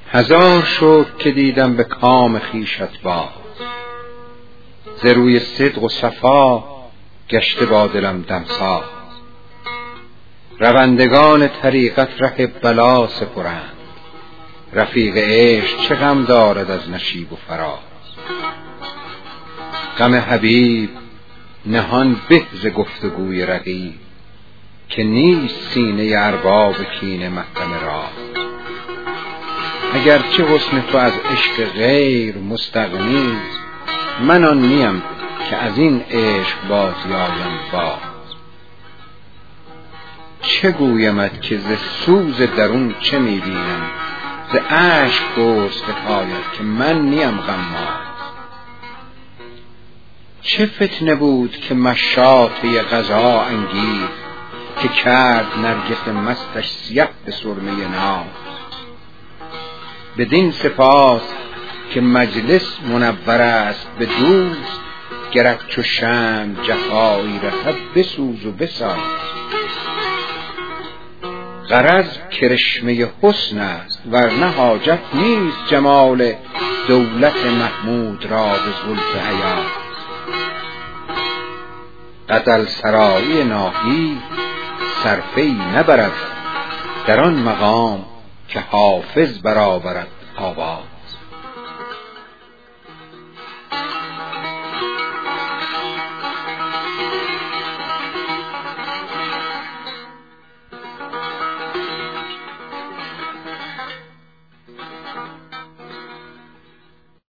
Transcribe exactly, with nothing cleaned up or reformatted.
هزار شکر که دیدم به کام خویشت باز، ز روی صدق و صفا گشته با دلم دمساز. روندگان طریقت ره بلا سپرند، رفیق عشق چه غم دارد از نشیب و فراز. غم حبیب نهان به ز گفتگوی رقیب، که نیست سینه ارباب کینه محرم راز. اگرچه حسن تو از عشق غیر مستغنیست، من آن نیم که از این عشق بازی آیم باز. چه گویمت که ز سوز درون چه میبینم، ز اشک پرس حکایت که من نیم غماز. چه فتنه بود که مشاطه قضا انگیز، که کرد نرگس مستش سیه به سرمه ناز. بدین سپاس که مجلس منور است به دوست، گرت چو شمع جفایی رسد بسوز و بساز. غرض کرشمه حسن است ورنه حاجت نیست، جمال دولت محمود را به زلف ایاز. غزل سرایی ناهید صرفه‌ای نبرد، در آن مقام که حافظ برآورد آواز.